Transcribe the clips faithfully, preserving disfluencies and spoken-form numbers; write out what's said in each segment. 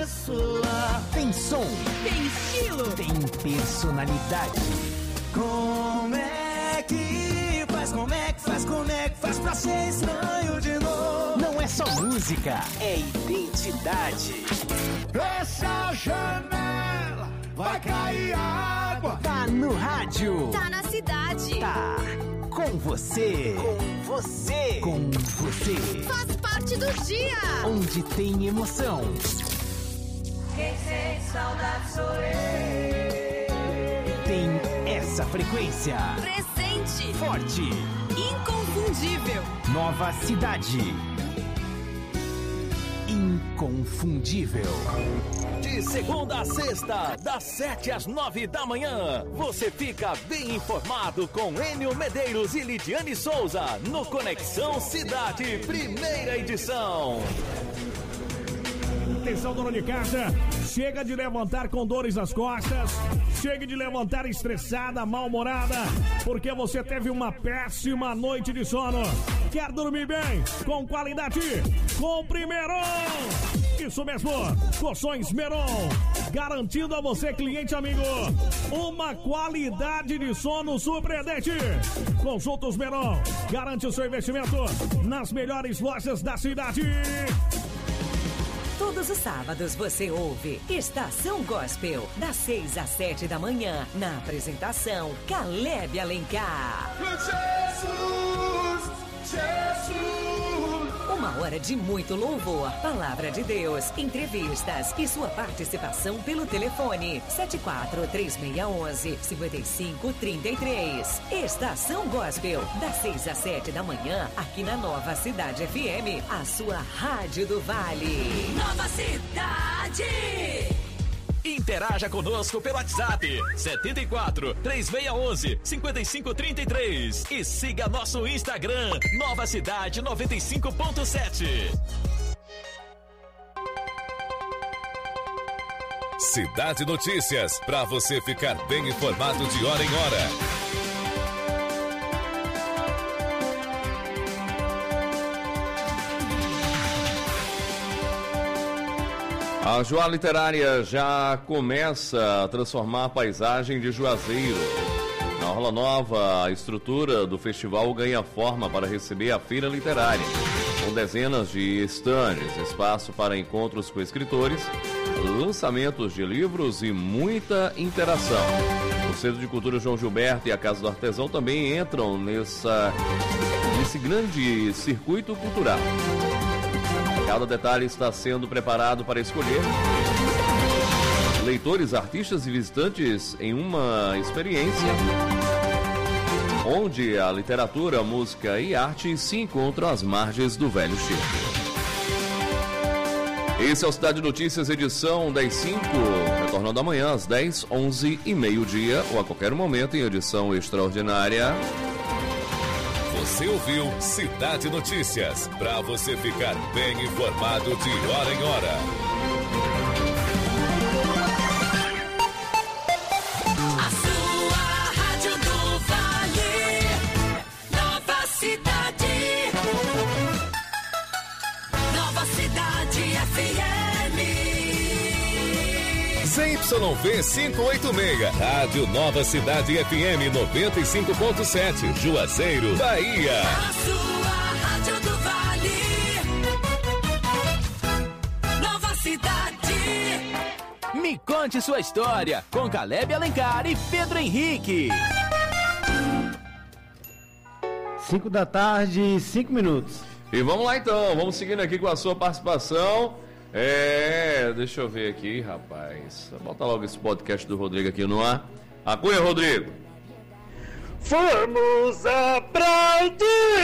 sua. Tem som. Tem estilo. Tem personalidade. Como é que faz, como é que faz, como é que faz pra ser estranho de novo? Não é só música, é identidade. Fecha a janela, vai cair água. Tá no rádio. Tá na cidade. Tá com você. Com você. Com você. Faz parte do dia. Onde tem emoção. Quem sente saudade sou eu. Tem essa frequência. Presente. Forte. Inconfundível. Nova cidade. Inconfundível. De segunda a sexta, das sete às nove da manhã, você fica bem informado com Enio Medeiros e Lidiane Souza no Conexão Cidade, primeira edição. Atenção, dona de casa, chega de levantar com dores nas costas, chega de levantar estressada, mal-humorada, porque você teve uma péssima noite de sono. Quer dormir bem, com qualidade? Compre Meron! Isso mesmo, Colchões Meron, garantindo a você, cliente amigo, uma qualidade de sono surpreendente. Consultos Meron, garante o seu investimento nas melhores lojas da cidade. Todos os sábados você ouve Estação Gospel, das seis às sete da manhã, na apresentação Caleb Alencar. Jesus, Jesus. Uma hora de muito louvor, palavra de Deus, entrevistas e sua participação pelo telefone sete quatro três seis um um cinco cinco três três. Estação Gospel, das seis às sete da manhã, aqui na Nova Cidade F M, a sua rádio do Vale. Nova Cidade. Interaja conosco pelo WhatsApp sete quatro três seis um um cinco cinco três três e siga nosso Instagram Nova Cidade noventa e cinco ponto sete. Cidade Notícias, para você ficar bem informado de hora em hora. A Joá Literária já começa a transformar a paisagem de Juazeiro. Na Orla Nova, a estrutura do festival ganha forma para receber a Feira Literária, com dezenas de estandes, espaço para encontros com escritores, lançamentos de livros e muita interação. O Centro de Cultura João Gilberto e a Casa do Artesão também entram nessa, nesse grande circuito cultural. Cada detalhe está sendo preparado para escolher leitores, artistas e visitantes em uma experiência onde a literatura, a música e a arte se encontram às margens do Velho Chico. Esse é o Cidade Notícias, edição das cinco, retornando amanhã às dez, onze e meio-dia ou a qualquer momento em edição extraordinária. Você ouviu Cidade Notícias, para você ficar bem informado de hora em hora. A sua rádio do Vale. Nova Cidade. Nova Cidade F M. Z Y V quinhentos e oitenta e seis, Rádio Nova Cidade F M noventa e cinco ponto sete, Juazeiro, Bahia. A sua rádio do Vale. Nova Cidade. Me conte sua história com Caleb Alencar e Pedro Henrique. cinco da tarde, cinco minutos. E vamos lá então, vamos seguindo aqui com a sua participação. É, deixa eu ver aqui, rapaz. Bota logo esse podcast do Rodrigo aqui no ar. Acunha, Rodrigo. Vamos aplaudir!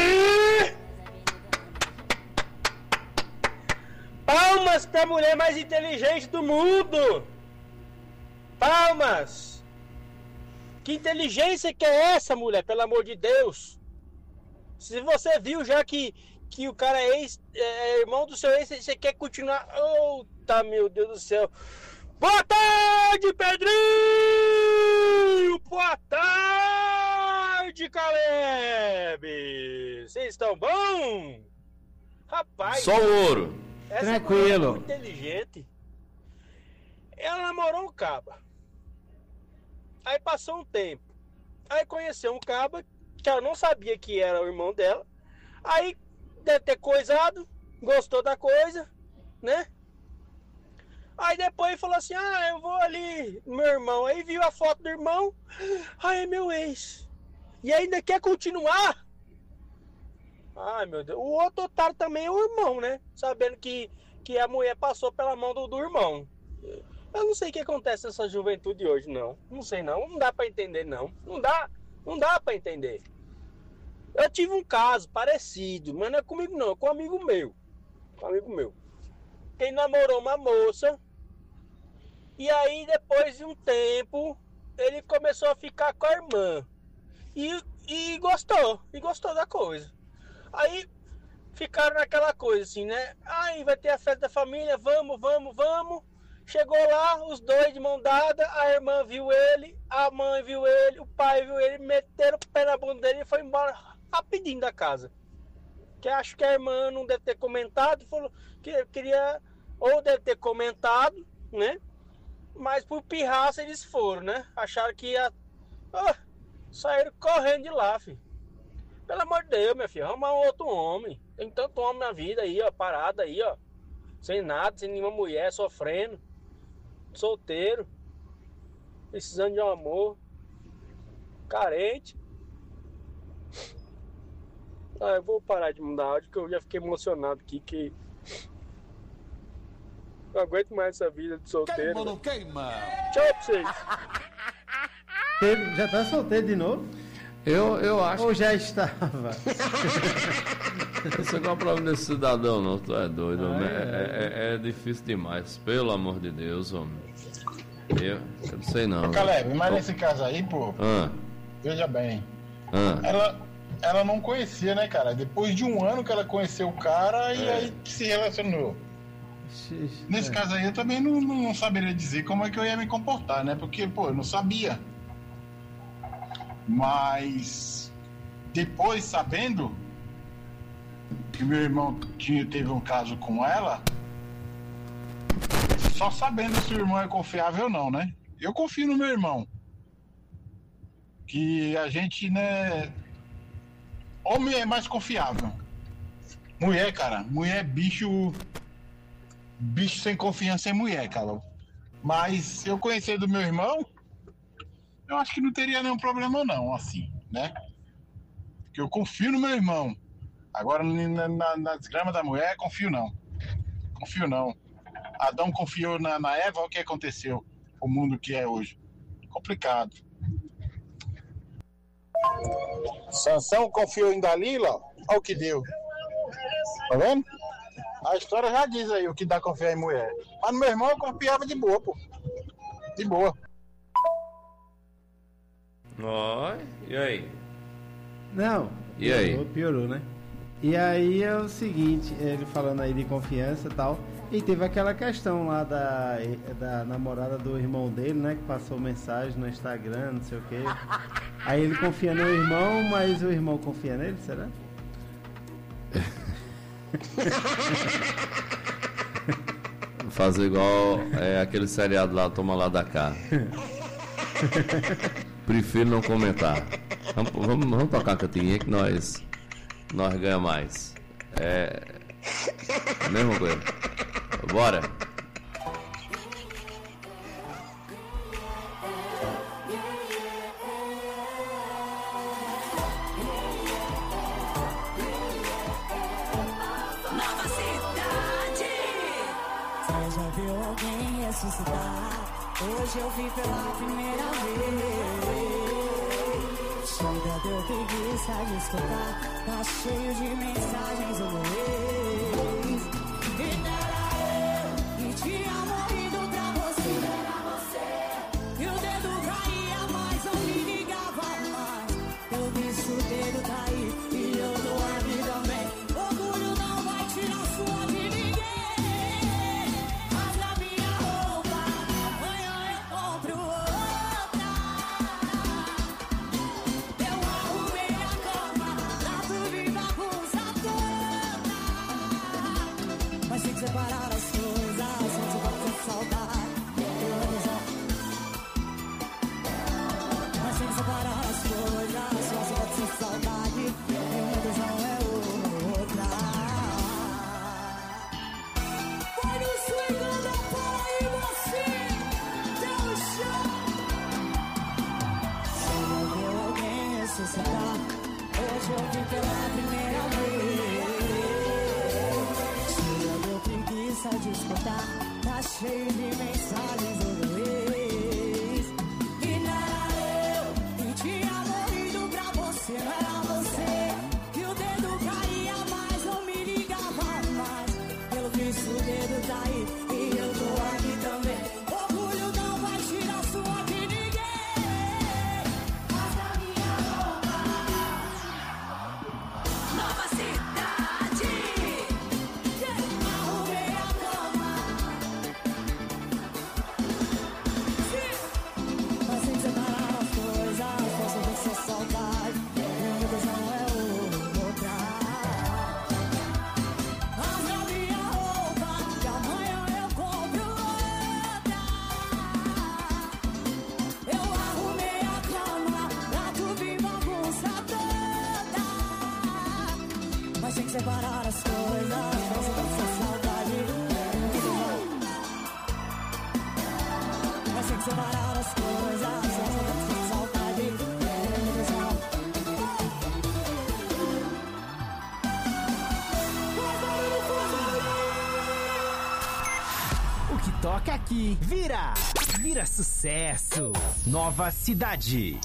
Palmas pra mulher mais inteligente do mundo! Palmas! Que inteligência que é essa, mulher, pelo amor de Deus? Se você viu já que, que o cara é, ex, é irmão do seu ex, você quer continuar... Eita, meu Deus do céu! Boa tarde, Pedrinho! Boa tarde, Caleb! Vocês estão bom? Rapaz... Só o ouro. Essa Tranquilo. é muito inteligente. Ela namorou um caba. Aí passou um tempo. Aí conheceu um caba que ela não sabia que era o irmão dela. Aí deve ter coisado, gostou da coisa, né? Aí depois falou assim, ah, eu vou ali, meu irmão. Aí viu a foto do irmão, ah, é meu ex. E ainda quer continuar? Ai, meu Deus. O outro otário também é o irmão, né? Sabendo que, que a mulher passou pela mão do, do irmão. Eu não sei o que acontece nessa juventude hoje, não. Não sei, não. Não dá pra entender, não. Não dá, não dá pra entender. Eu tive um caso parecido, mas não é comigo, não. É com um amigo meu. Com um amigo meu. Ele namorou uma moça. E aí, depois de um tempo, ele começou a ficar com a irmã. E, e gostou. E gostou da coisa. Aí, ficaram naquela coisa assim, né? Aí, vai ter a festa da família. Vamos, vamos, vamos. Chegou lá, os dois de mão dada, a irmã viu ele, a mãe viu ele, o pai viu ele, meteram o pé na bunda dele e foi embora rapidinho da casa. Que acho que a irmã não deve ter comentado, falou que queria, ou deve ter comentado, né? Mas por pirraça eles foram, né? Acharam que ia... Oh, saíram correndo de lá, filho. Pelo amor de Deus, minha filha, arruma um outro homem. Tem tanto homem na vida aí, ó, parado aí, ó. Sem nada, sem nenhuma mulher, sofrendo. Solteiro, precisando de um amor, carente. Ah, eu vou parar de mandar áudio que eu já fiquei emocionado aqui, que não aguento mais essa vida de solteiro. Queima ou não queima? Tchau pra vocês. Ele já tá solteiro de novo? Eu, eu acho. Ou já estava? Esse é o problema desse cidadão, não. Tu é doido, ah, homem. É, é, é, é difícil demais, pelo amor de Deus, homem. Eu, eu não sei não. Caleb, mas nesse caso aí, pô, ah. veja bem. Ah. Ela, ela não conhecia, né, cara? Depois de um ano que ela conheceu o cara e é. aí se relacionou. Xixi, Nesse é. caso aí eu também não, não saberia dizer como é que eu ia me comportar, né? Porque, pô, eu não sabia. Mas depois, sabendo que meu irmão tinha, teve um caso com ela, só sabendo se o irmão é confiável ou não, né? Eu confio no meu irmão. Que a gente, né... Homem é mais confiável. Mulher, cara, mulher é bicho... Bicho sem confiança em mulher, cara. Mas eu conhecer do meu irmão, eu acho que não teria nenhum problema não, assim, né? Porque eu confio no meu irmão. Agora, na, na, na desgrama da mulher, confio não. Confio não. Adão confiou na, na Eva, olha o que aconteceu. O mundo que é hoje. Complicado. Sansão confiou em Dalila, olha o que deu. Tá vendo? A história já diz aí o que dá confiar em mulher. Mas no meu irmão eu confiava de boa, pô. De boa. Oi, e aí? Não. E aí? Piorou, piorou, né? E aí é o seguinte, ele falando aí de confiança e tal, e teve aquela questão lá da, da namorada do irmão dele, né, que passou mensagem no Instagram, não sei o quê. Aí ele confia no irmão, mas o irmão confia nele, será? Fazer igual é, aquele seriado lá, Toma Lá da Cá. Prefiro não comentar. Vamos, vamos, vamos tocar a cantinha que nós, nós ganhamos mais. É. Mesma coisa. Bora. Nova Cidade. Você já viu alguém ressuscitar? Hoje eu vi pela primeira vez. Chega, deu preguiça de escutar. Tá cheio de mensagens do meu ex. E era eu que tinha morrido pra você. E o dedo caía, mas não me ligava mais. Eu vi o dedo cair e eu tô aqui também. Orgulho não vai tirar sua de ninguém. Mas na minha roupa, amanhã eu compro outra. Eu arrumei a cama, tá tudo em bagunça toda. tá cheio de mensagens do ex. E não era eu que tinha morrido pra você, não era você. Que o dedo caía, mas não me ligava mais. Pelo visto o dedo tá aí e eu tô aqui também. Orgulho não vai tirar sua de ninguém. Rasga minha roupa. Nova cidade. Arrumei a cama. Mas sem separar as coisas, posso ver sua saudade. Meu Deus não é outra. Rasga minha roupa, que amanhã eu compro outra. Eu arrumei a cama pra tu vir bagunça toda. Mas tem que separar as coisas, posso ver sua saudade. Mas tem que separar as coisas, posso ver sua saudade. Meu Deus não. O que toca aqui vira, vira sucesso. Nova cidade.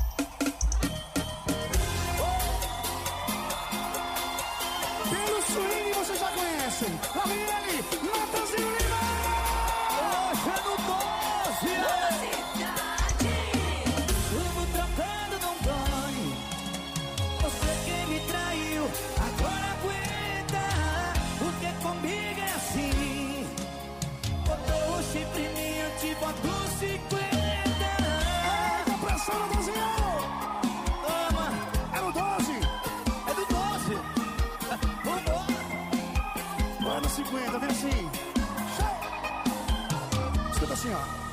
Pelo swing vocês já conhecem. Lá vem ele, Natanzinho Lima. Hoje é no doze. Nova cidade. Tudo trocando não dói. Você que me traiu, agora aguenta. Porque comigo é assim. Botou o chifre em mim, eu te boto cinquenta. Ei, compressão, Natanzinho. Toma, É no doze. é do doze. Vambora. Vai no cinquenta, vem assim. Escuta assim, ó.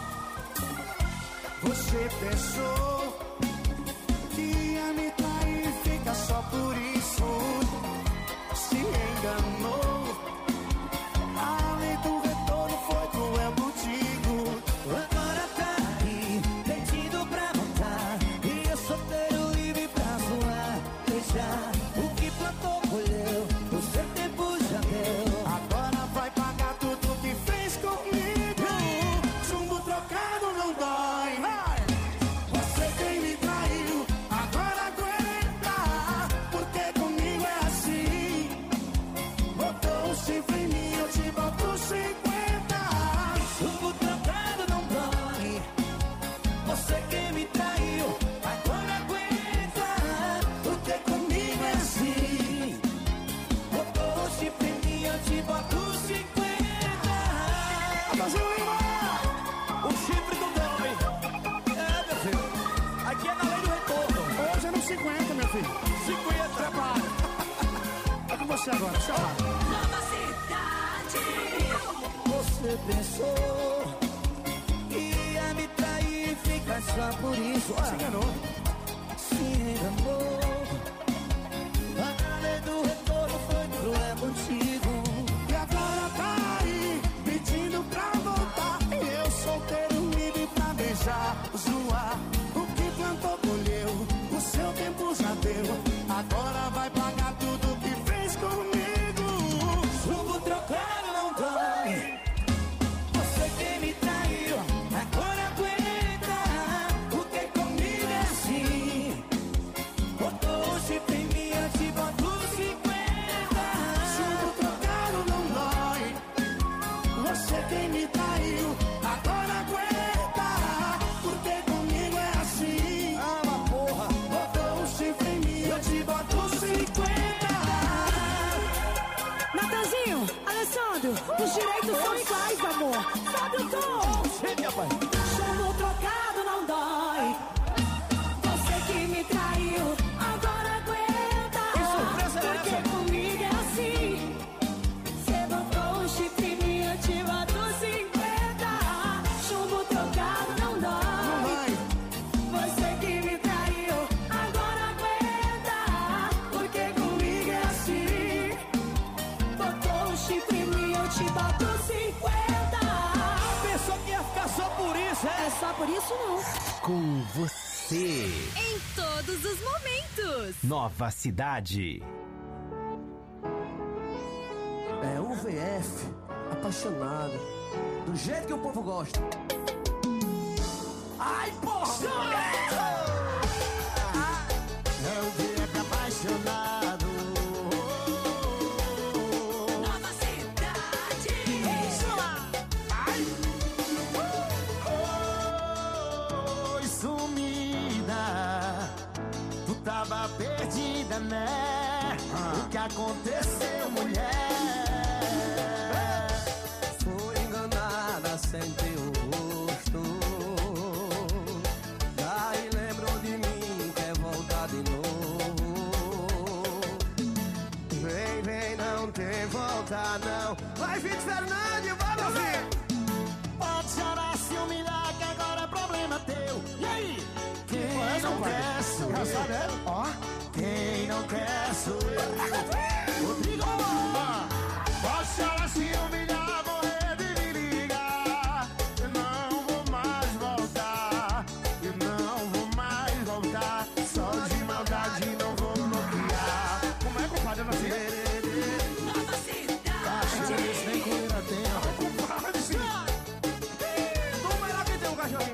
Você pensou que ia me trair, fica só por isso. Se enganou. A lei do retorno foi cruel contigo. Agora tá aí, pedindo pra voltar. E eu solteiro livre pra zoar. Deixar o que plantou colheu, o seu tempo já deu. Agora vai pagar tudo que fez comigo. Chumbo trocado não dói. Você quem me traiu, agora aguenta. Porque comigo é assim. Botou o chifre em mim, eu te boto cinquenta. Chumbo trocado não dói. Você que me traiu, agora aguenta. Porque comigo é assim. Botou o chifre em mim, eu te boto cinquenta. Brasil Lima! O chifre do dói. É, meu filho. Aqui é na lei do retorno. Hoje é no cinquenta, meu filho. cinquenta. Prepara. É com você agora, chama. Nova cidade. Você pensou que ia me trair, fica só por isso. Se enganou. Se enganou. A lei do retorno foi cruel contigo. E agora tá aí, pedindo pra voltar. E eu solteiro livre pra beijar, zoar. O que plantou colheu, o seu tempo já deu. Agora vai pagar tudo que fez comigo. Chumbo trocado não dói. Você que me traiu, agora aguenta. Porque comigo é assim. Botou o chifre em mim, eu te boto cinquenta. Chumbo trocado não dói. Você quem me traiu, agora aguenta. Porque comigo é assim. Ah, uma porra. Botou o chifre em mim, eu te boto cinquenta. Natanzinho, Alessandro, os direitos são iguais, amor. Sabe o tom? Chega, rapaz. Chumbo trocado não dói. Você que me traiu, agora aguenta. Que surpresa é Porque essa? comigo é assim. Você botou um chifre em mim, eu te boto cinquenta. Chumbo trocado não Não dói. vai. Você que me traiu, agora aguenta. Porque comigo é assim. Botou um chifre em mim, eu te boto cinquenta. Pensou que ia ficar só por isso, é? É só por isso não. Com você. Em todos os momentos. Nova cidade. É U V F, apaixonado. do jeito que o povo gosta. Ai, porra! É o dia apaixonado. Nova cidade. Ai! Oi, sumida. Tu tava perdida, né? O que aconteceu, mulher? Foi enganada sem teu rosto. Daí lembrou de mim, quer voltar de novo. Vem, vem, não tem volta não. Vai, Vitor Fernandes, vai, meu filho. Pode chorar, se humilhar, que agora é problema teu. E aí? Quem não quer sou eu. Ó, quem não quer sou eu. Rodrigo, pode chorar, se humilhar, morrer de me ligar. Eu não vou mais voltar. Eu não vou mais voltar. Só de maldade não vou bloquear. Como é, compadre? Eu não sei. Nova cidade. Cachorro, nem coleira tem, ó. Compadre, sim. Tu melhor que tem um cachorrinho.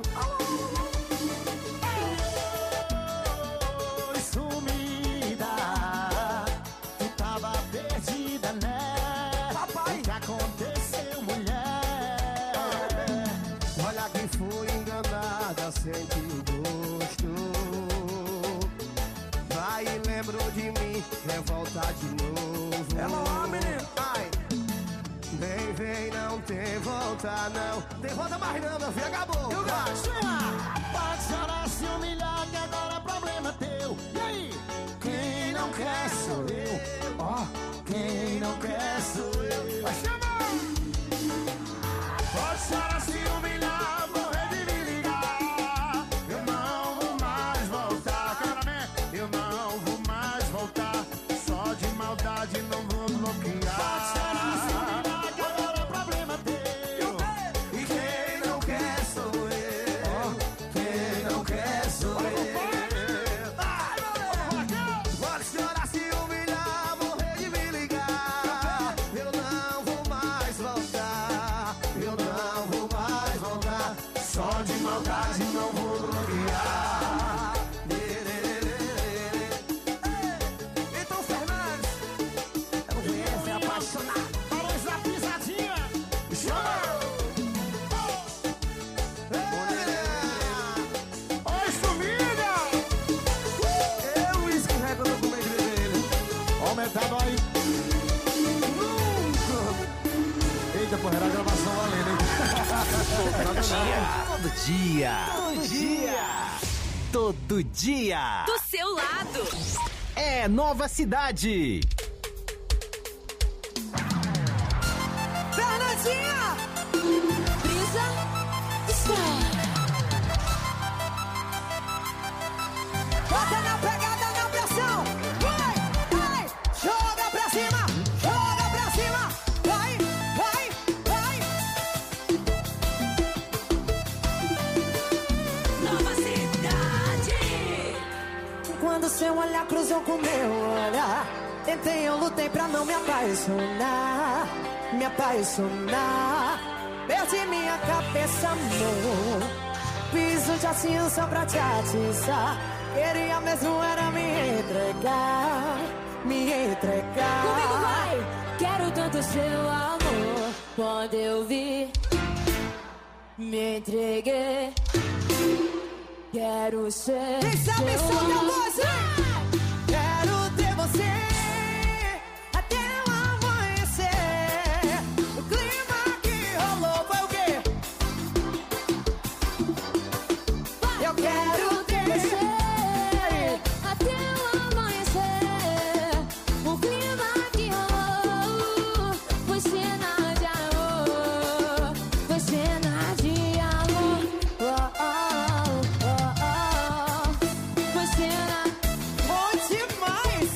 Oi, sumida. Tu tava perdida, né? Papai. O que aconteceu, mulher? Olha quem foi enganada, sente o gosto. Vai e lembrou de mim, quer voltar de novo. É lá, menino. Ai. Vem, vem, não tem volta não. Tem volta mais não, meu filho, acabou. E o gato? Pode chorar, se humilhar, que agora é problema teu. E aí? Quem não quer sou eu. Ó, quem não quer sou eu. Vai chamar! Pode chorar, se humilhar, morrer de me ligar. Eu não vou mais voltar. Cameraman, eu não vou mais voltar. Só de maldade não vou bloquear. Pode chorar, se humilhar, que agora é problema teu. E quem não quer sou eu. Quem não quer sou eu. Pode chorar, se humilhar, morrer de me ligar. Eu não vou mais voltar. Eu não vou mais voltar. Só de maldade não vou bloquear. Então, Fernandes, é o jeito de apaixonar. Barões da pisadinha. Chama! Oi, sumida! Eu escorrego no comer de vermelho. Aumentado aí. Eita, porra, era a gravação valendo, hein? Todo dia, todo dia, todo dia. Do seu lado. É Nova Cidade. Fernandinha. Brisa. Está. Bota na pegada, na pressão. Vai, vai. Joga pra cima. Joga pra cima. Vai, vai, vai. Nova cidade. Quando seu olhar cruzou com meu olhar, tentei, eu lutei pra não me apaixonar. Me apaixonar. Perdi minha cabeça, amor. Fiz um jacinho só pra te atiçar. Queria mesmo era me entregar. Me entregar. Comigo vai. Quero tanto seu amor. Quando eu vi, me entreguei. Quero ser. Quem sabe seu solta a amor. voz, hein? Quero ter você até o amanhecer. O clima que rolou foi o quê? Eu quero ter você até o amanhecer. O clima que rolou foi cena de amor. Foi cena de amor. Oh, oh, oh, oh. Foi cena. bom demais.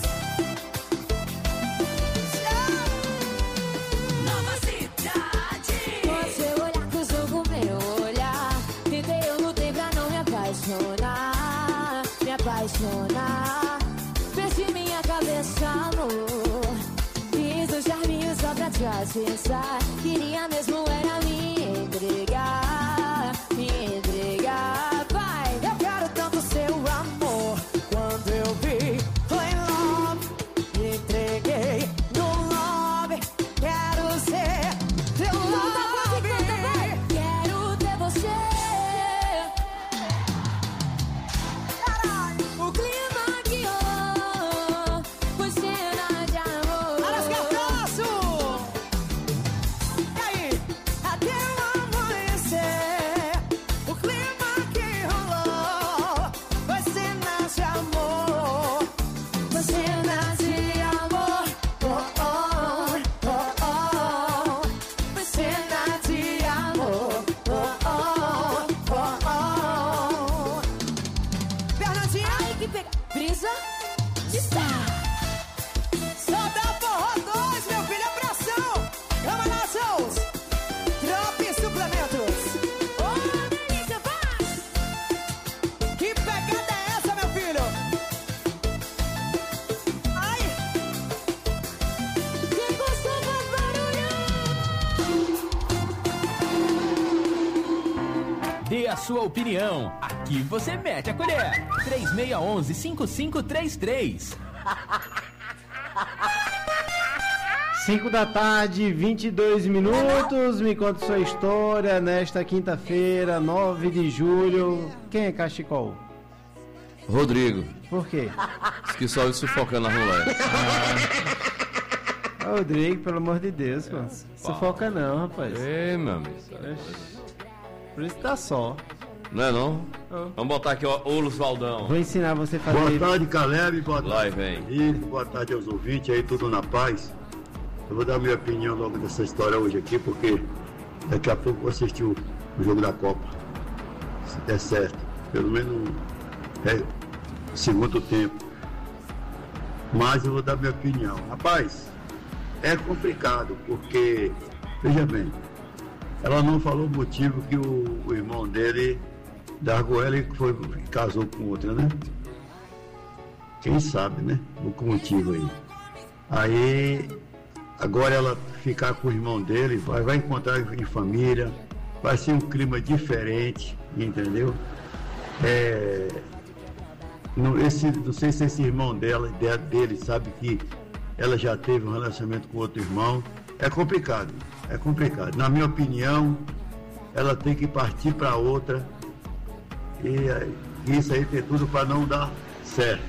Nova cidade. Quando seu olhar cruzou com meu olhar, tentei, eu lutei pra não me apaixonar. Me apaixonar. Perdi minha cabeça, amor. Fiz um charminho só pra te atiçar. Queria mesmo era me Dê a sua opinião. Aqui você mete a colher. três seis um um, cinco cinco três três. cinco da tarde, vinte e dois minutos. Me conta sua história nesta quinta-feira, nove de julho. Quem é Cachecol? Rodrigo. Por quê? Diz que só isso sufocando as mulheres. Ah, Rodrigo, pelo amor de Deus, pô. Sufoca não, rapaz. Ei, meu amigo. Por isso tá só. Não é não? Oh. Vamos botar aqui o Oulos Valdão. Vou ensinar você a fazer. Boa tarde, Caleb. Boa tarde. Lá vem. E boa tarde aos ouvintes aí, tudo na paz. Eu vou dar minha opinião logo dessa história hoje aqui, porque daqui a pouco eu vou assistir o, o jogo da Copa. Se der certo. Pelo menos é segundo tempo. Mas eu vou dar minha opinião. Rapaz, é complicado, porque, veja bem, ela não falou o motivo que o, o irmão dele largou ela e foi, casou com outra, né? Quem sabe, né? O motivo aí. Aí, agora ela ficar com o irmão dele, vai, vai encontrar em família, vai ser um clima diferente, entendeu? É, não, esse, não sei se esse irmão dela, dele, sabe que ela já teve um relacionamento com outro irmão. É complicado, é complicado. Na minha opinião, ela tem que partir para outra. E isso aí tem tudo para não dar certo.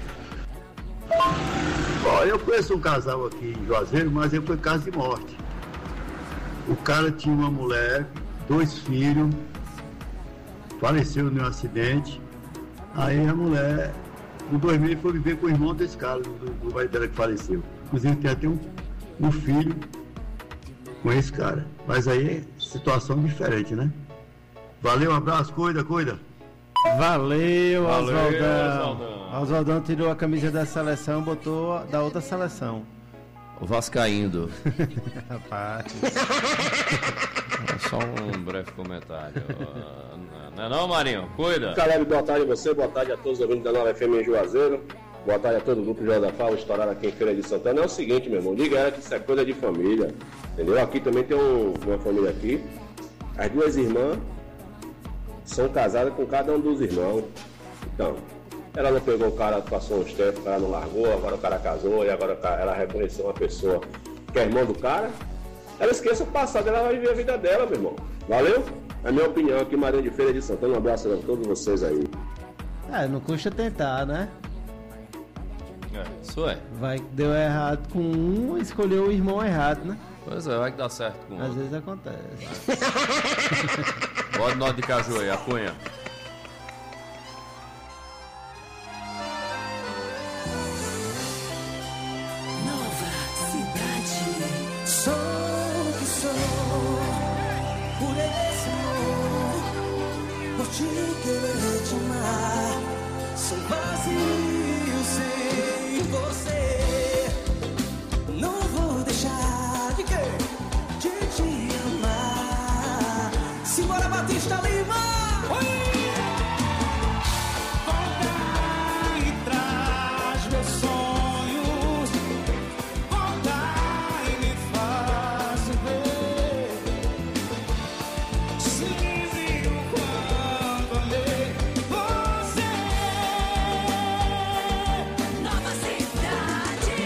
Ó, eu conheço um casal aqui em Juazeiro, mas ele foi caso de morte. O cara tinha uma mulher, dois filhos, faleceu num acidente. Aí a mulher, em dois mil, foi viver com o irmão desse cara, do, do marido dela que faleceu. Inclusive tem até um, um filho com esse cara. Mas aí é situação diferente, né? Valeu, um abraço, cuida, cuida. Valeu, Valeu, Oswaldão. Oswaldão. Oswaldão tirou a camisa da seleção, botou da outra seleção. O Vascaíndo. Rapaz. Só um breve comentário. Não é não, Marinho? Cuida. Caleb, boa tarde a você, boa tarde a todos os ouvintes da Nova F M em Juazeiro. Boa tarde a todo o grupo Jornal da Fala, estourado aqui em Feira de Santana. É o seguinte, meu irmão, liga ela que isso é coisa de família, entendeu? Aqui também tem um, uma família aqui. As duas irmãs são casadas com cada um dos irmãos. Então, ela não pegou o cara, passou uns tempos, o cara não largou, agora o cara casou e agora ela reconheceu uma pessoa que é irmã do cara. Ela esqueça o passado, ela vai viver a vida dela, meu irmão. Valeu? É a minha opinião aqui, Marinho de Feira de Santana. Um abraço a todos vocês aí. É, não custa tentar, né? É, isso é. Vai, deu errado com um, escolheu o irmão errado, né? Pois é, vai que dá certo com Às outro. vezes acontece. Bota nó de caju aí, a cunha. Nova cidade. Sou o que sou, por esse amor, por te querer te amar. Sou vazio sem você. Não vou deixar de, de te amar. Simbora, Batista Lima! Oi! Volta e traz meus sonhos. Volta e me faz ver. Sempre o quanto amei você. Nova cidade.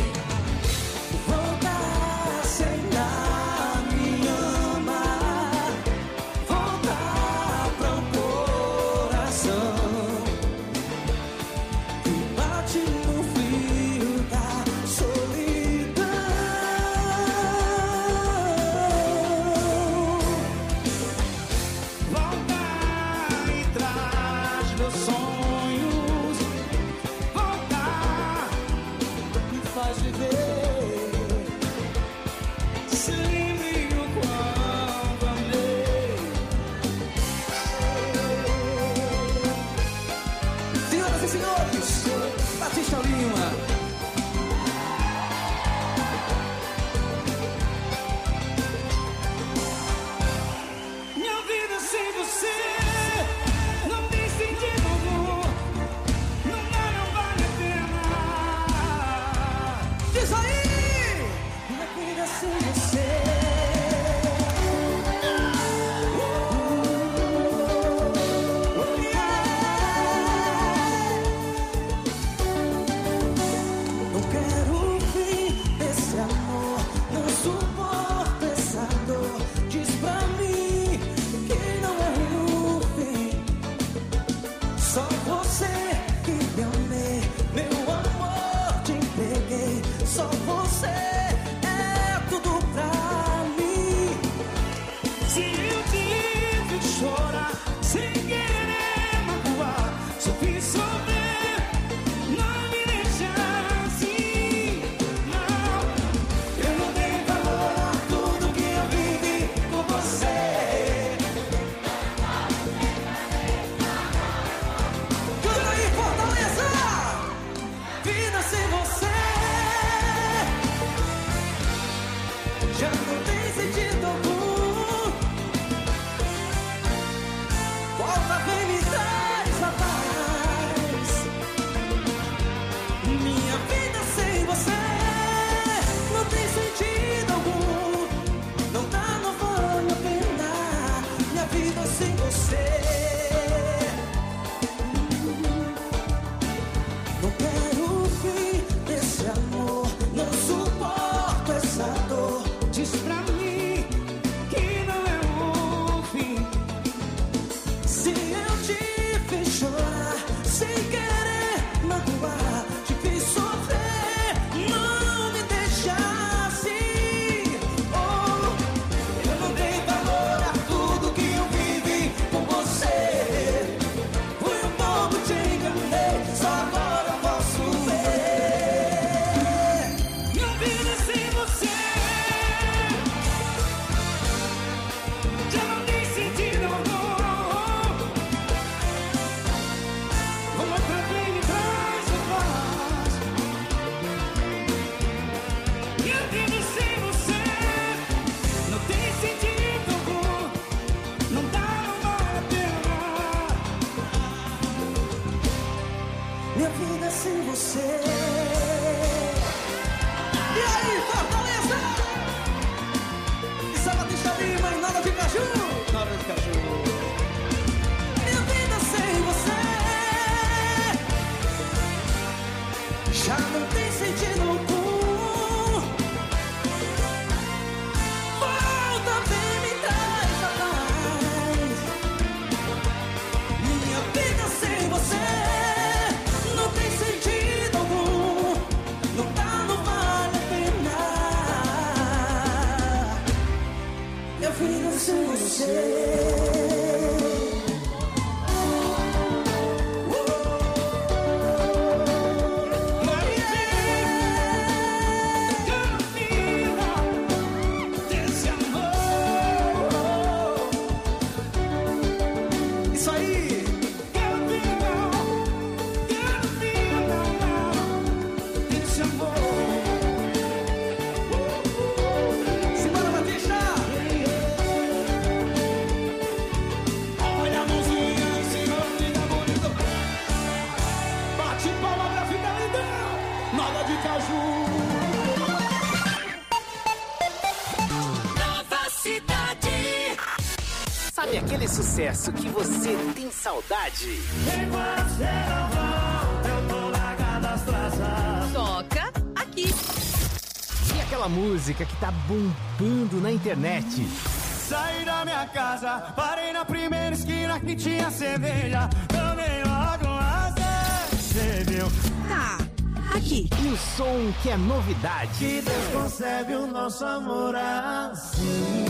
Volta, Senhor, me ama. Volta pra um pouco. sem você. Não quero o fim desse amor, não suporto essa dor. Diz pra mim que não é o fim. Se eu te fiz chorar sem querer magoar, te fiz sofrer, não me deixa assim. Oh, eu não dei valor a tudo que eu vivi com você. Fui um bobo, te enganei, só agora eu posso ver. Minha vida sem você já não tem sentido algum. Como outra vez me traz a paz. Minha vida sem você não tem sentido algum. Não dá, não vale a pena. Minha vida sem você. E aí, Fortaleza? Isso é Batista Lima e nada de caju. Nada de caju. Minha vida sem você já não tem sentido algum. Volta, vem, me traz a paz. Minha vida sem você não tem sentido algum. Não dá, não vale a pena. Minha vida sem você. Desse amor. Isso aí. Quero vida, quero vida desse amor. Simbora, Batista. Olha a mãozinha em cima, vida bonita. Bate palma pra finalidade. Nada de caju. Nova Cidade. Sabe aquele sucesso que você tem saudade? Toca aqui. E aquela música que tá bombando na internet? Saí da minha casa, parei na primeira esquina que tinha cerveja. Tomei logo uma cerveja. Tá, aqui. E o som que é novidade? Que Deus concebe o nosso amor assim,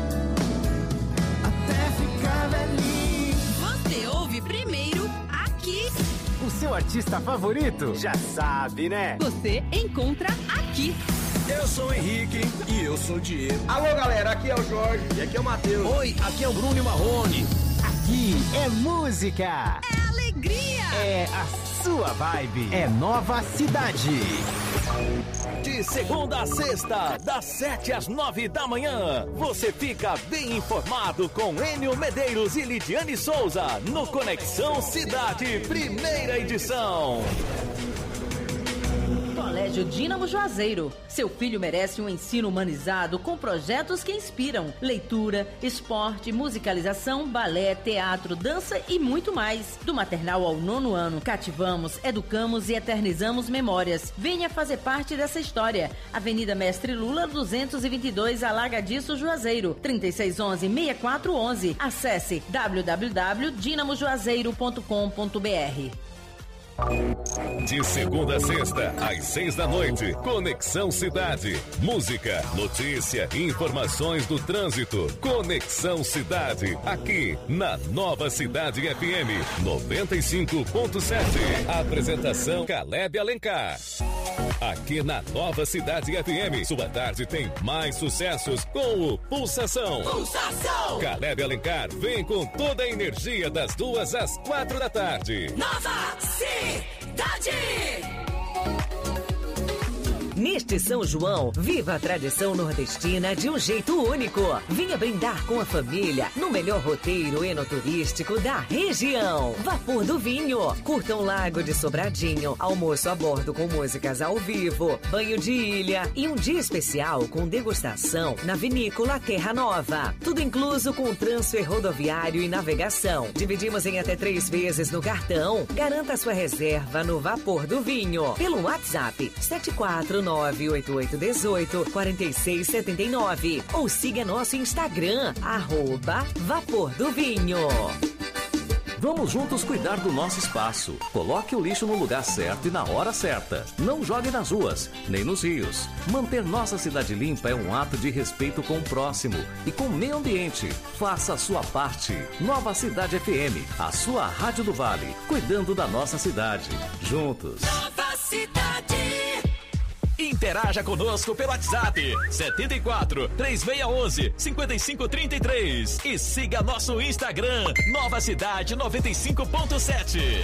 até ficar velhinho. Você ouve primeiro aqui. O seu artista favorito? Já sabe, né? Você encontra aqui. Eu sou o Henrique e eu sou o Diego. Alô, galera, aqui é o Jorge e aqui é o Matheus. Oi, aqui é o Bruno e Marrone. Aqui é música. É alegria. É a sua vibe. É Nova Cidade. De segunda a sexta, das sete às nove da manhã, você fica bem informado com Enio Medeiros e Lidiane Souza no Conexão Cidade, primeira edição. Colégio Dínamo Juazeiro. Seu filho merece um ensino humanizado com projetos que inspiram. Leitura, esporte, musicalização, balé, teatro, dança e muito mais. Do maternal ao nono ano, cativamos, educamos e eternizamos memórias. Venha fazer parte dessa história. Avenida Mestre Lula, duzentos e vinte e dois, Alagadiço, Juazeiro. trinta e seis onze, sessenta e quatro onze. Acesse w w w ponto dinamo juazeiro ponto com ponto b r. De segunda a sexta, às seis da noite, Conexão Cidade. Música, notícia e informações do trânsito. Conexão Cidade, aqui na Nova Cidade F M noventa e cinco ponto sete. Apresentação Caleb Alencar. Aqui na Nova Cidade F M, sua tarde tem mais sucessos com o Pulsação. Pulsação! Caleb Alencar vem com toda a energia das duas às quatro da tarde. Nova Cidade! Neste São João, viva a tradição nordestina de um jeito único. Venha brindar com a família no melhor roteiro enoturístico da região. Vapor do Vinho. Curta um lago de Sobradinho, almoço a bordo com músicas ao vivo, banho de ilha e um dia especial com degustação na vinícola Terra Nova. Tudo incluso com transfer rodoviário e navegação. Dividimos em até três vezes no cartão. Garanta sua reserva no Vapor do Vinho pelo WhatsApp sete quatro nove oito oito um oito quatro seis sete nove ou siga nosso Instagram, arroba Vapor do Vinho. Vamos juntos cuidar do nosso espaço. Coloque o lixo no lugar certo e na hora certa. Não jogue nas ruas, nem nos rios. Manter nossa cidade limpa é um ato de respeito com o próximo e com o meio ambiente. Faça a sua parte. Nova Cidade F M, a sua rádio do Vale, cuidando da nossa cidade. Juntos. Nova Cidade. Interaja conosco pelo WhatsApp setenta e quatro, três seis um um, cinco cinco três três e siga nosso Instagram Nova Cidade noventa e cinco ponto sete.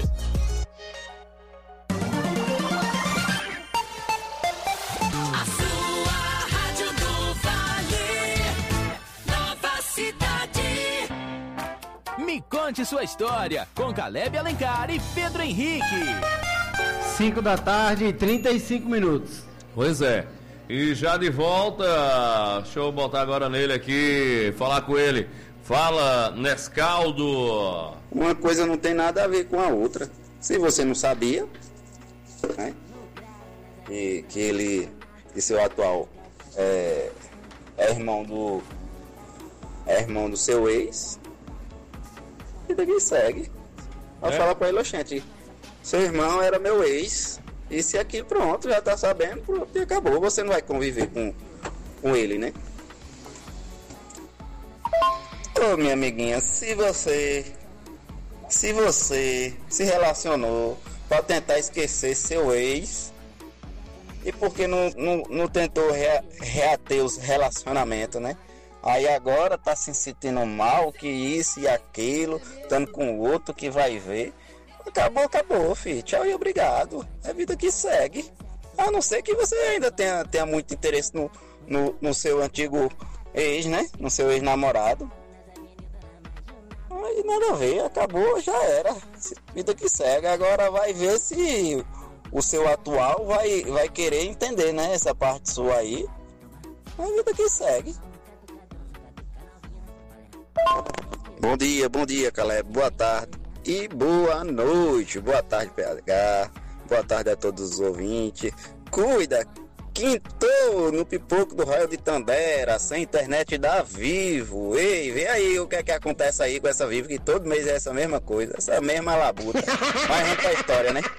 A sua rádio do Vale, Nova Cidade. Me conte sua história com Caleb Alencar e Pedro Henrique. cinco da tarde e trinta e cinco minutos. Pois é. E já de volta, deixa eu botar agora nele aqui, falar com ele. Fala, Nescaldo. Uma coisa não tem nada a ver com a outra. Se você não sabia, né? E que ele, que seu atual é, é irmão do é irmão do seu ex, e daqui segue. Vai É? falar pra ele, oxente, seu irmão era meu ex. Isso e aqui, pronto, já tá sabendo, pronto, e acabou. Você não vai conviver com, com ele, né? Ô, minha amiguinha, se você se você se relacionou para tentar esquecer seu ex, e porque não, não, não tentou rea, reater os relacionamentos, né? Aí agora tá se sentindo mal, que isso e aquilo, estando com o outro que vai ver. Acabou, acabou, filho. Tchau e obrigado. É vida que segue. A não ser que você ainda tenha, tenha muito interesse no, no, no seu antigo ex, né? No seu ex-namorado. Aí nada a ver, acabou, já era. Vida que segue. Agora vai ver se o seu atual vai, vai querer entender, né? Essa parte sua aí. É a vida que segue. Bom dia, bom dia, Caleb. Boa tarde. E boa noite, boa tarde, P H, boa tarde a todos os ouvintes. Cuida, quintou no pipoco do Raio de Tandera, sem internet da Vivo. Ei, vê aí o que é que acontece aí com essa Vivo, que todo mês é essa mesma coisa, essa mesma labuta. Mas entra a história, né?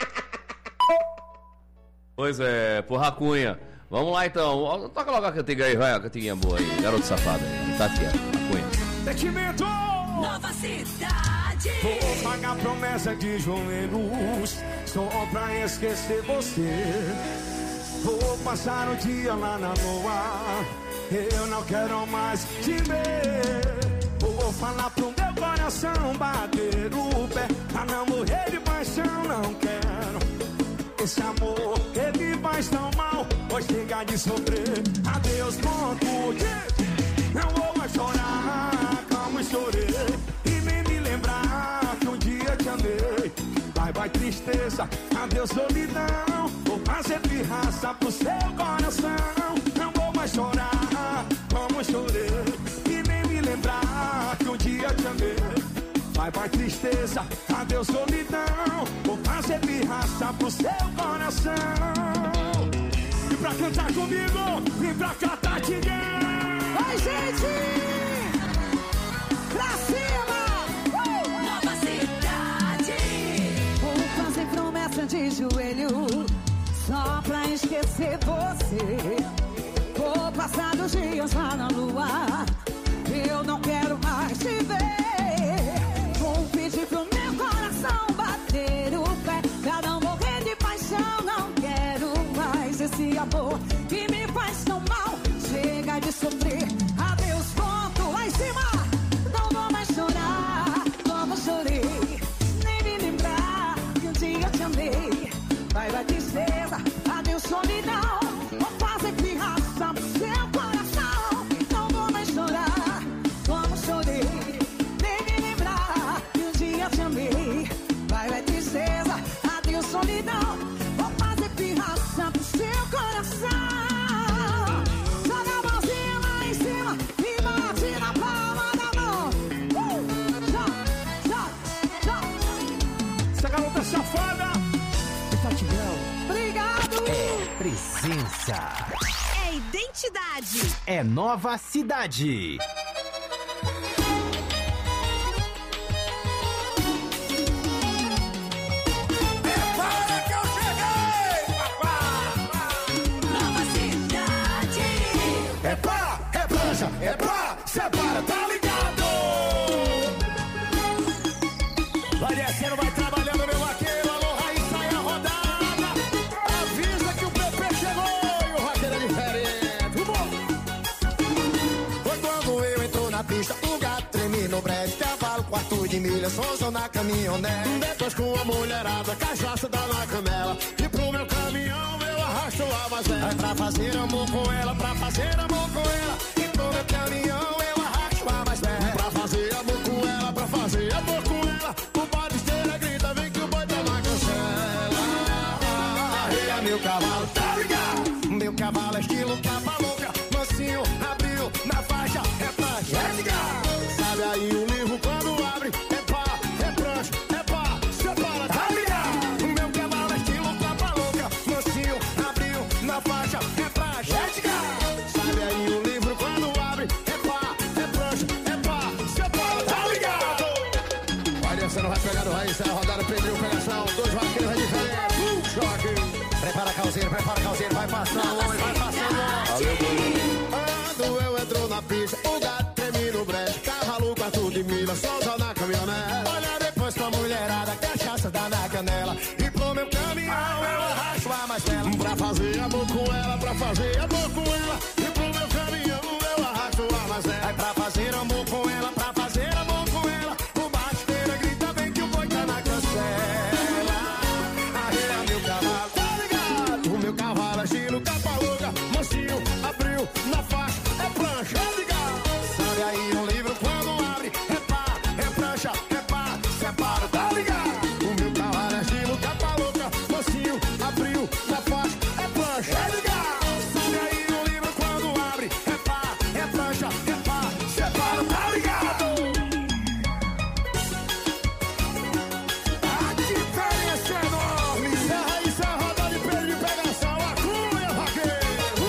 Pois é, porra Cunha. Vamos lá então. Toca logo a cantiga aí, vai, a cantiguinha boa aí. Garoto safado aí. Tá aqui, a Cunha. Sentimento! Nova Cidade! Vou pagar promessa de joelhos só pra esquecer você. Vou passar o dia lá na lua, eu não quero mais te ver. Vou falar pro meu coração bater o pé, pra não morrer de paixão, não quero. Esse amor, ele faz tão mal, vou chegar de sofrer. Adeus, ponto, não vou mais chorar, como chorei. E nem me lembrar que um dia te amei. Bye, bye, tristeza, adeus, solidão. Vou fazer pirraça pro seu coração. Não vou mais chorar, como chorei. E nem me lembrar que um dia te amei. Bye, bye, tristeza, adeus, solidão. Vou fazer pirraça pro seu coração. E pra cantar comigo, vem pra cá, Tatinha. Oi, gente! Pra cima! Uh! Nova Cidade! Vou fazer promessa de joelho só pra esquecer você. Vou passar os dias lá na lua, eu não quero mais te ver. Vou pedir pro meu coração bater o pé, pra não morrer de paixão. Não quero mais esse amor que me faz tão mal. Chega de sofrer, adeus, ponto, lá em cima. Não vou mais chorar, como chorei. Nem me lembrar que um dia eu te amei. Vai, vai, tristeza, adeus, solidão. Vou presença. É identidade. É Nova Cidade. É pá, é prancha, é pá, separa, tá ligado? Vai descendo, vai trabalhando, meu vaqueiro. Alô, Raíssa e a rodada. Avisa que o P P chegou e o vaqueiro é diferente. Foi quando eu entro na pista, o gato treme no brejo. Cavalo, quarto de milha, sonso na caminhonete. Depois com a mulherada, cachaça dá na canela. E pro meu caminhão eu arrasto a mais velha. É pra fazer amor com ela, pra fazer amor com ela. E pro meu caminhão eu arrasto a mais velha. Pra fazer amor com ela, pra fazer amor com ela. O bar de esteira grita, vem que o boi tá na cancela. Arreia meu cavalo, tá ligado? Meu cavalo é estilo capa louca. Mansinho, abriu, na faixa, é pra Jéssica. Sabe aí o livro quando abre, é pá, é prancha, é pá, separa, tá ligado? O meu cavalo é estilo capa louca. Mansinho, abriu, na faixa, é pra Jéssica. Sabe aí o livro quando abre, é pá, é prancha, é pá, separa, tá ligado? Vai descendo, vai pegando raiz, é a rodada, perdeu o pegação, dois vaqueiros é diferente, um choque. Prepara a calzeira, prepara a calzeira, vai passando, homem, vai passando. Quando eu entro na pista, o gato treme no brejo, cavalo, quarto de milha, solta na caminhonete. Olha depois pra mulherada, cachaça dá na canela. E pro meu caminhão eu arrasto a mais bela. Pra fazer amor com ela, pra fazer amor com ela. E pro meu caminhão eu arrasto a mais bela. É pra fazer amor com ela, pra fazer amor com ela. O bateira grita bem que o boi tá na cancela. Arreia meu cavalo, tá ligado? O meu cavalo é estilo capa louca, mansinho, abriu, na faixa, é prancha, é ligado. Sabe aí um livro quando abre, é pá, é prancha, é pá, separa, tá ligado? O meu cavalo é estilo capa louca, mansinho, abriu, na faixa, é prancha, é ligado. Sabe aí um livro quando abre, é pá, é prancha, é pá, separa, tá ligado? A diferença é enorme. Serra e serra, roda de pé de pegação, a cunha, vaqueiro.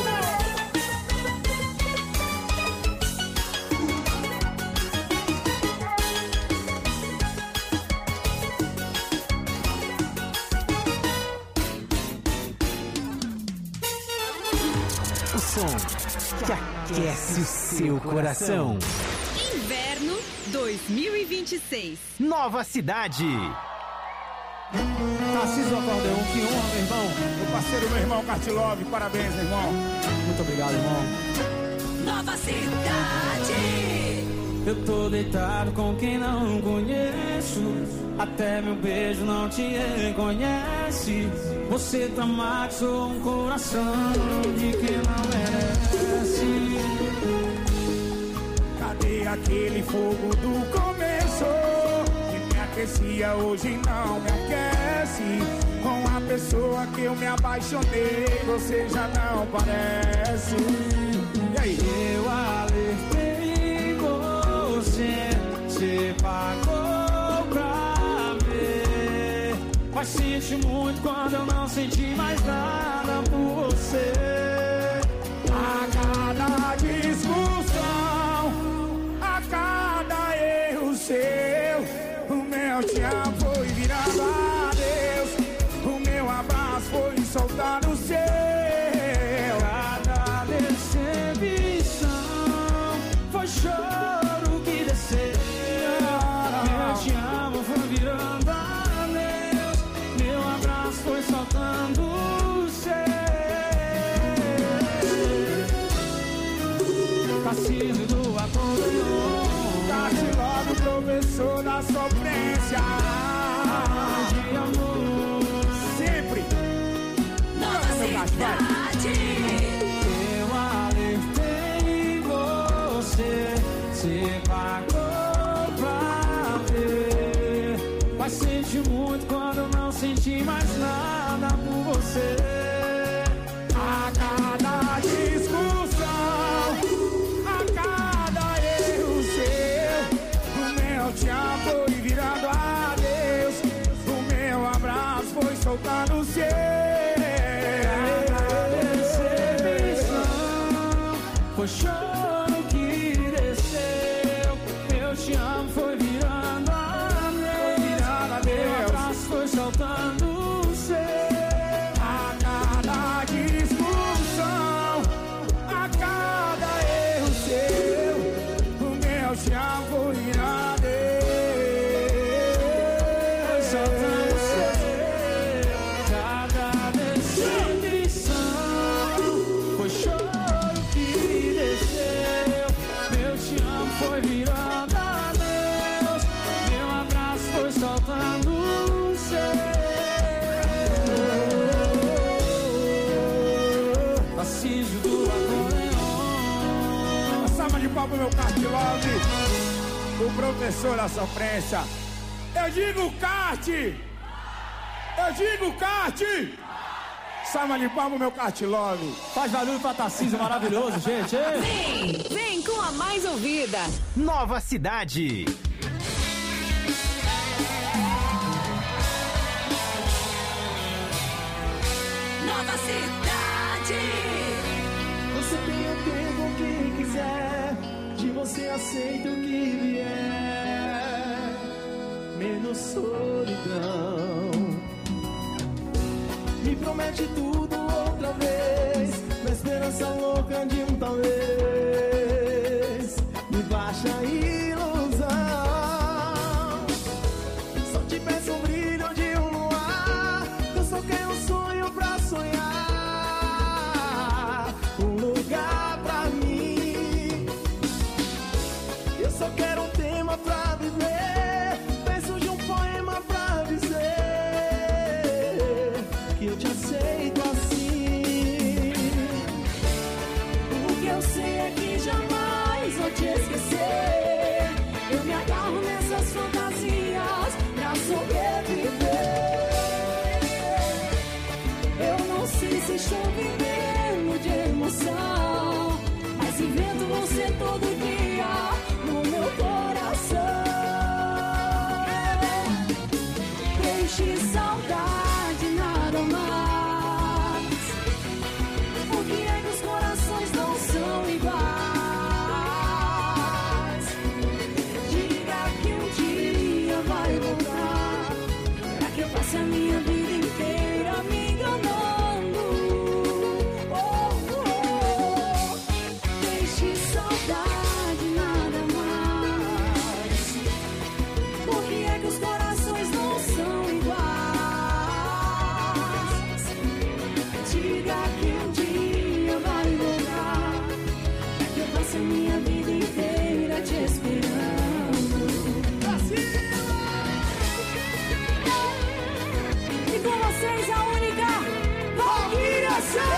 O som que aquece o seu coração. Inverno dois mil e vinte e seis. Nova Cidade. Tarcísio Acordeon, que honra, meu irmão. Meu parceiro, meu irmão Cartilove, parabéns, irmão. Muito obrigado, irmão. Nova Cidade. Eu tô deitado com quem não conheço. Até meu beijo não te reconhece. Você tá macho, um coração de quem não merece. Cadê aquele fogo do começo? Que me aquecia, hoje não me aquece. Com a pessoa que eu me apaixonei, você já não parece. E aí? Eu alertei você, você pagou pra ver. Mas senti muito quando eu não senti mais nada por você. A cada discussão, a cada erro seu, o meu te amo foi virado adeus. O meu abraço foi soltar no seu. Cada decepção foi choro que desceu. Meu te amo foi virando adeus. Meu abraço foi soltando o seu. Tarcísio do Acordeon, Cartilove, professor da sofrência. De amor, sempre. Nova Cidade. eu alertei você, você pagou pra ver. Mas senti muito quando eu não senti mais nada por você. A cada discussão, a cada erro seu, o meu te amo foi virado adeus. O meu abraço foi soltando o seu. faltando ser. Assísio do acordeon. Uma salva de palmas pro meu Kart Love, o professor da sofrência. Eu digo kart! Eu digo kart! Salva de palmas pro meu Kart Love. Faz barulho pra Tarcísio, maravilhoso, gente. Ei. Vem, vem com a mais ouvida. Nova Cidade. Nova Cidade. Você tem o tempo que quiser, de você aceita o que vier, menos solidão. Me promete tudo outra vez, na esperança louca de um talvez. Me baixa a ilusão, só te peço um brilho de um luar. Eu só quero um sonho pra sonhar, um lugar pra mim. Eu só quero um tema pra viver, penso de um poema pra dizer que eu te aceito assim. O que eu sei é que jamais vou te esquecer. Eu me agarro nessas fantasias pra sobreviver. Eu não sei se estou vivendo de emoção, mas invento você todo dia no meu coração. Deixe saudade, nada mais. Por que é que os corações não são iguais? Diga que um dia vai voltar, pra que eu passe a minha vida inteira me enganando. Oh, oh, oh. Deixe saudade, nada mais. Por que é que os corações não são iguais? Diga que um dia vai voltar, pra que eu passe a minha vida inteira te esperando. E com vocês a única Valquíria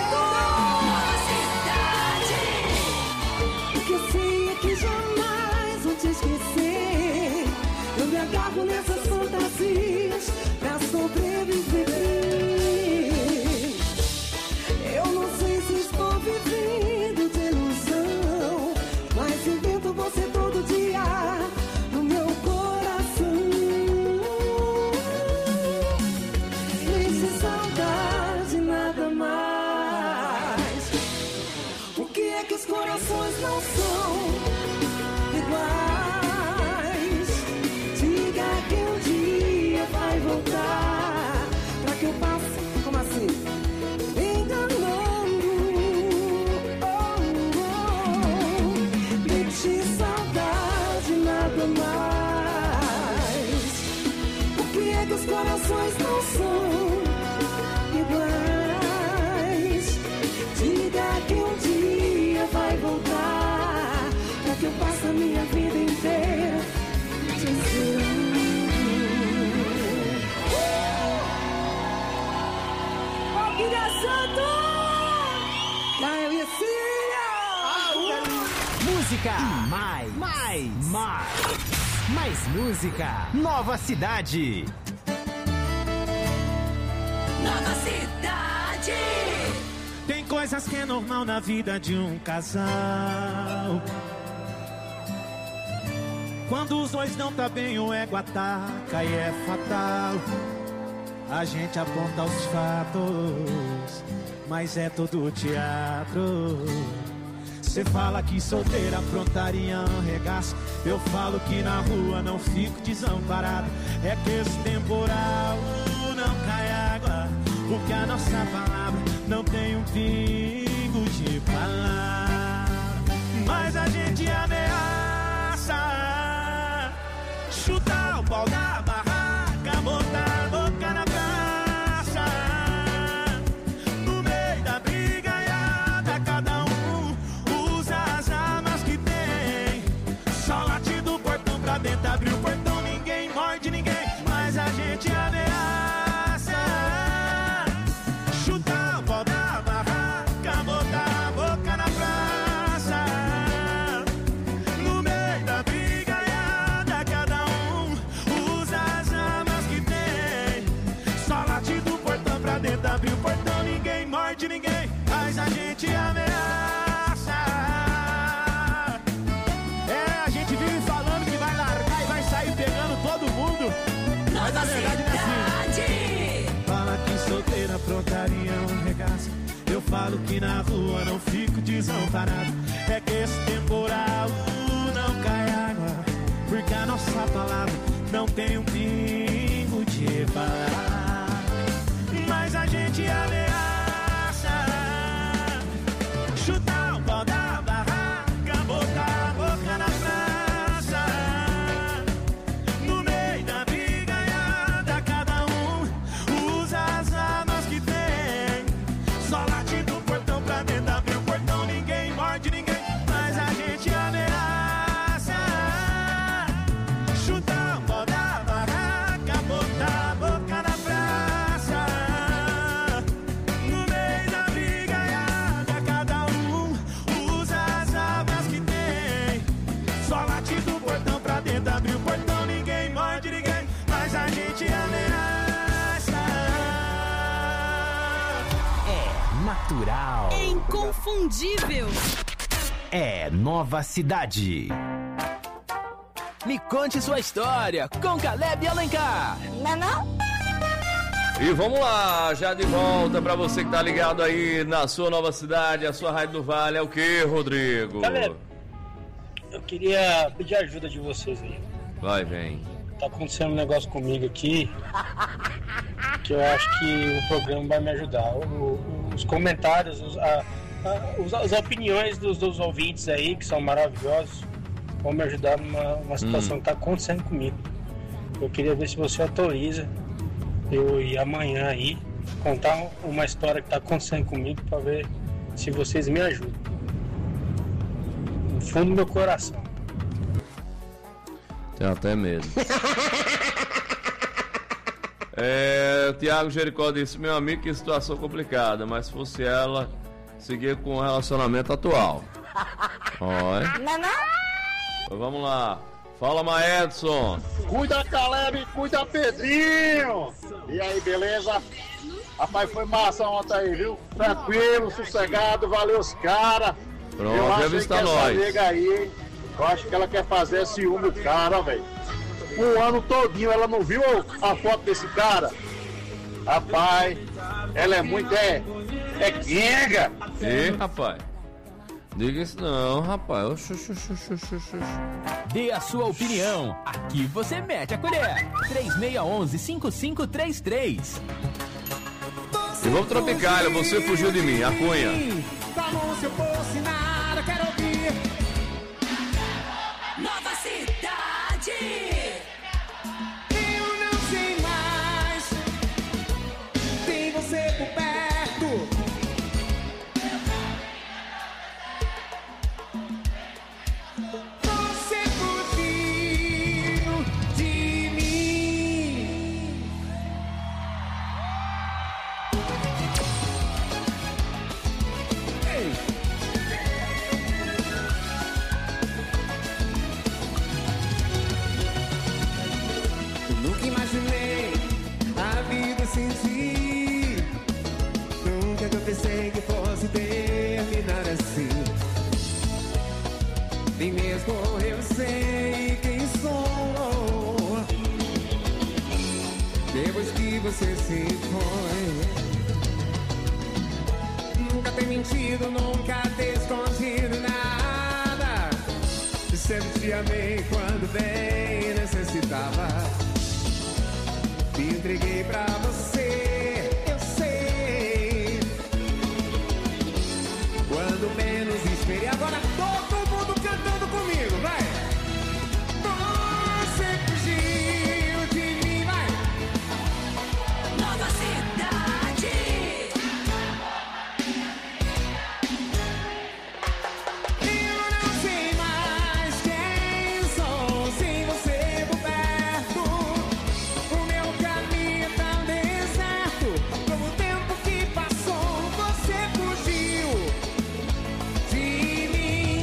Santos! O que eu sei é que jamais vou te esquecer. Eu me agarro nessas fantasias pra sobreviver. Eu não sei se estou vivendo de ilusão, mas invento você todo dia no meu coração. Deixe saudade, nada mais. O que é que os corações não são iguais? Diga que um dia vai voltar, pra que eu passe, como assim? Enganando. Oh, oh. Deixe saudade, nada mais. Por que é que os corações não são iguais? Diga que um dia vai voltar, pra que eu passe a minha vida inteira te esperando. Valquíria Santos! Caio e Cília! Música e mais, mais, mais, mais música. Nova Cidade. Nova Cidade. Tem coisas que é normal na vida de um casal. Quando os dois não tá bem, o ego ataca e é fatal. A gente aponta os fatos, mas é todo teatro. Cê fala que solteira aprontaria um regaço. Eu falo que na rua não fico desamparado. É que esse temporal não cai água, porque a nossa palavra não tem um pingo de palavra. Mas a gente ameaça chutar o pau da barraca, botar a boca na praça. No meio da brigaiada, cada um usa as armas que tem. Só late do portão pra dentro, abre o portão, ninguém morde ninguém. Mas a Mas a verdade não é assim. Fala que solteira prontaria um regaço. Eu falo que na rua não fico desamparado. É que esse temporal não cai água, porque a nossa palavra não tem um pingo de falar. Mas a gente ameaça chutar o pau da barraca, botar a boca na praça. No meio da brigaiada, cada um usa as armas que tem. Só late do portão pra dentro, abre o portão, ninguém morde ninguém. Mas a gente ameaça chutar o pau da barraca, botar a boca na praça. No meio da brigaiada, cada um usa as armas que tem. Só late do portão pra dentro, abre o portão, ninguém morde ninguém. Mas a gente ameaça. Natural. Inconfundível. É Nova Cidade. Me conte sua história com Caleb Alencar. Não, não? E vamos lá, já de volta pra você que tá ligado aí na sua Nova Cidade, a sua Rádio do Vale. É o que, Rodrigo? Galera, eu queria pedir ajuda de vocês aí. Vai, vem. Tá acontecendo um negócio comigo aqui que eu acho que o programa vai me ajudar. O, o, os comentários, os, a, a, os, as opiniões dos, dos ouvintes aí, que são maravilhosos, vão me ajudar numa uma situação Hum. que tá acontecendo comigo. Eu queria ver se você autoriza eu ir amanhã aí contar uma história que tá acontecendo comigo pra ver se vocês me ajudam. No fundo do meu coração. Tenho até medo. É, o Tiago Jericó disse, meu amigo, que situação complicada, mas se fosse ela, seguir com o relacionamento atual. Olha. Não, não? Então, vamos lá. Fala, Maedson. Cuida, Caleb, cuida, Pedrinho. E aí, beleza? Rapaz, foi massa ontem aí, viu? Tranquilo, sossegado, valeu os caras. Pronto, eu acho avista que essa nós. nega aí, eu acho que ela quer fazer ciúme do cara, velho. Um ano todinho ela não viu a foto desse cara. Rapaz, ela é muito, é, é quenga. E, rapaz? Diga isso não, rapaz. Oxi, oxi, oxi, oxi, oxi. Dê a sua opinião. Aqui você mete a colher. três seis um um, cinco cinco três três. E vamos Tropicália, você fugiu de mim, a Cunha. Como se eu fosse nada, quero ouvir. Nova Cidade. Eu não sei mais. Tem você por perto. Você fugiu de mim. Ei. Eu nunca imaginei a vida sem ti. Nunca que eu pensei que fosse terminar assim. Nem mesmo eu sei quem sou. Depois que você se foi, nunca ter mentido, nunca ter escondido nada. Sempre te amei quando bem necessitava. Me entreguei pra você, eu sei. Quando menos esperei, agora todo mundo cantando comigo, vai! Você fugiu de mim, vai! Nova Cidade. Eu não sei mais quem sou sem você por perto. O meu caminho é tão deserto. Como o tempo que passou, você fugiu de mim.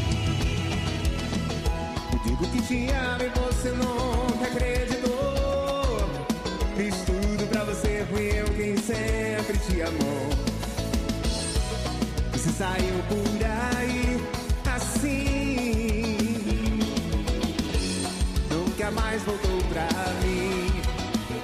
Eu digo que te amo e você nunca acreditou. Fiz tudo pra você, fui eu quem sempre te amou. Você saiu por aí assim, nunca mais voltou pra mim.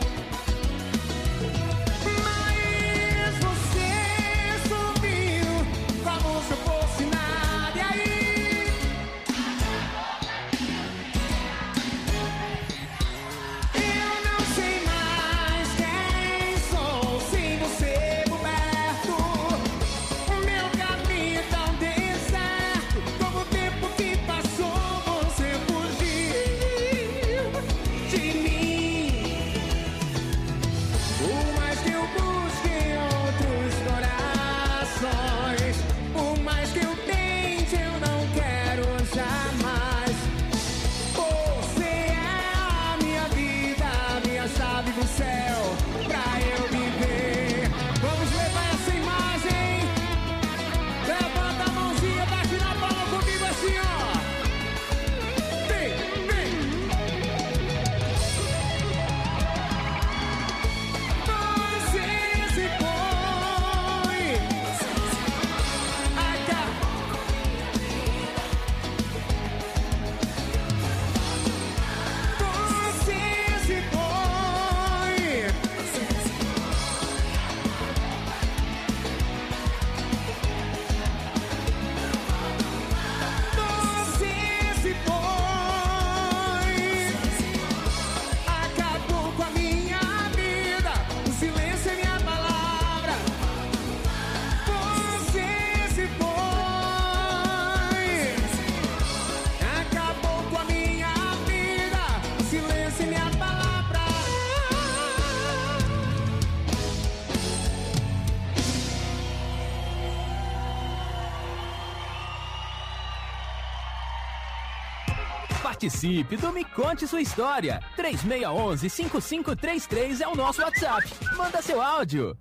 Participe do Me Conte Sua História. três seis um um, cinco cinco três três é o nosso WhatsApp. Manda seu áudio.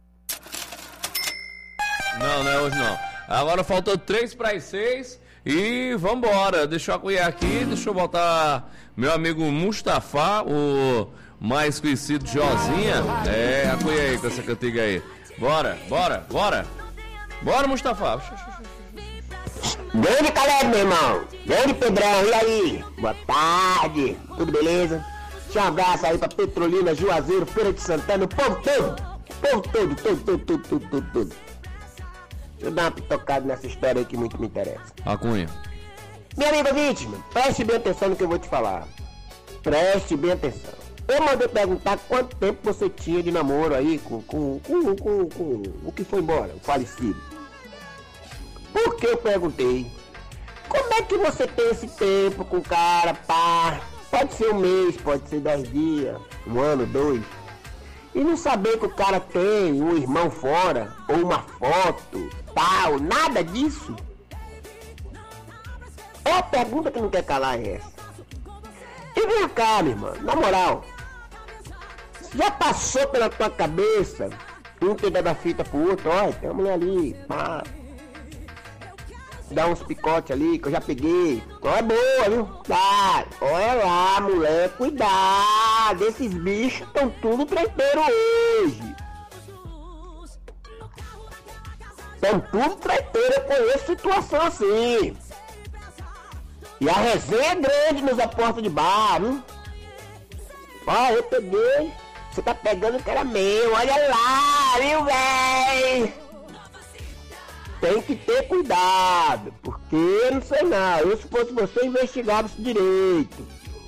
Não, não é hoje não. Agora faltou três para as seis e vambora. Deixa eu acolher aqui, deixa eu botar meu amigo Mustafa, o mais conhecido de Josinha. É, acolher aí com essa cantiga aí. Bora, bora, bora. Bora, Mustafa. Grande Caleb, meu irmão. Grande Pedrão, e aí? Boa tarde, tudo beleza? Deixa um abraço aí pra Petrolina, Juazeiro, Feira de Santana, o povo todo. O povo todo, todo, todo, todo, todo, todo, todo. Deixa eu dar uma pitocada nessa história aí que muito me interessa. A Cunha. Meu amigo vítima, preste bem atenção no que eu vou te falar. Preste bem atenção. Eu mandei perguntar quanto tempo você tinha de namoro aí com, com, com, com, com o que foi embora, o falecido. Por que eu perguntei? Como é que você tem esse tempo com o cara, pá? Pode ser um mês, pode ser dez dias, um ano, dois. E não saber que o cara tem um irmão fora, ou uma foto, tal, nada disso. É a pergunta que não quer calar é essa. E vem cá, minha irmã, na moral. Já passou pela tua cabeça um pegar da fita pro outro, olha, tem uma mulher ali, pá. Dá uns picotes ali que eu já peguei. Ó, é boa, viu? Tá, olha lá, mulher, cuidado. Esses bichos estão tudo treiteiro hoje. Estão tudo treiteiro, eu conheço situação assim. E a resenha é grande nos aportos de bar, viu? Ó, eu peguei. Você tá pegando o que era meu, olha lá, viu, véi? Tem que ter cuidado, porque eu não sei não, eu se fosse você investigava isso direito.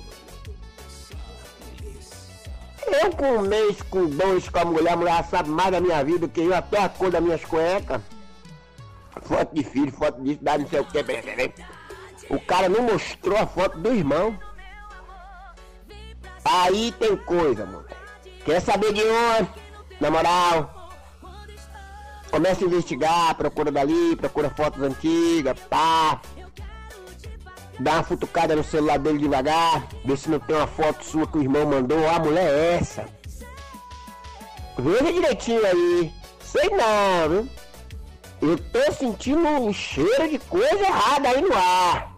Eu com um mês, com dois com a mulher, a mulher sabe mais da minha vida que eu, até a cor das minhas cuecas. Foto de filho, foto disso, dá não sei o que. O cara não mostrou a foto do irmão. Aí tem coisa, mano. Quer saber de onde? Na moral. Começa a investigar, procura dali, procura fotos antigas, pá. Dá uma futucada no celular dele devagar, vê se não tem uma foto sua que o irmão mandou. Ah, a mulher é essa. Veja direitinho aí. Sei não, viu? Eu tô sentindo um cheiro de coisa errada aí no ar.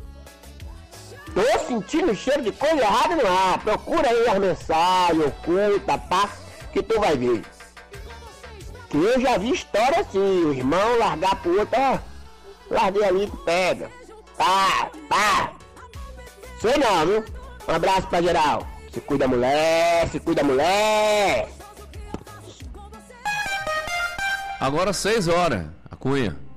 Tô sentindo um cheiro de coisa errada no ar. Procura aí as mensagens, oculta, pá, que tu vai ver. Que eu já vi história assim, o irmão largar pro outro, ó, larguei ali, tu pega. Pá, pá. Sei não, viu? Um abraço pra geral. Se cuida mulher, se cuida mulher. Agora seis horas, a Cunha.